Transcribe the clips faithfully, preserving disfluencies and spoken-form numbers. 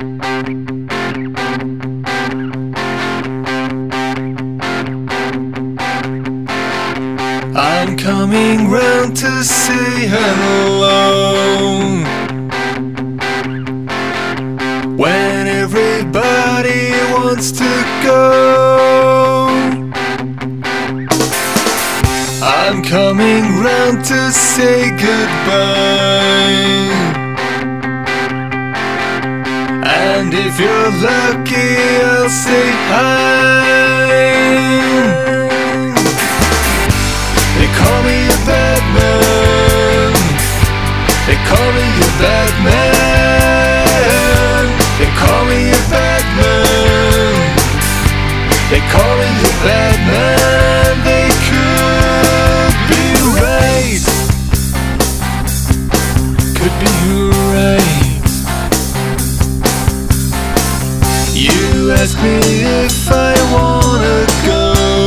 I'm coming round to say hello when everybody wants to go. I'm coming round to say goodbye, and if you're lucky I'll say hi. They call me a bad man, they call me a bad man, they call me a bad man, they call me a bad man. They could be right, could be right. You ask me if I wanna go.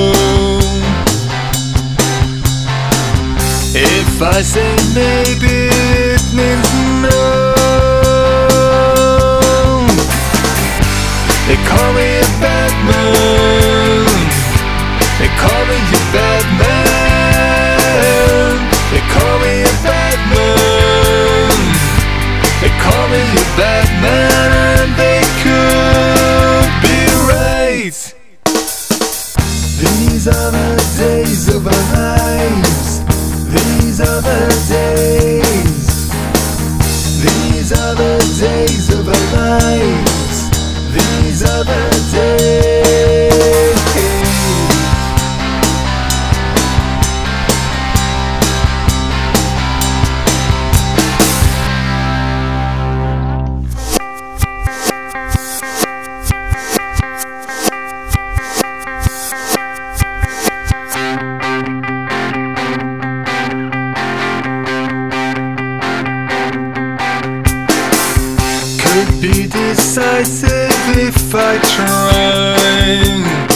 If I say maybe, it means no. They call me a bad man, they call me a bad man, they call me a bad man, they call me a bad man, and they could be right. These are the days of our lives, these are the days, these are the days of our lives, these are the days. Could be decisive if I try.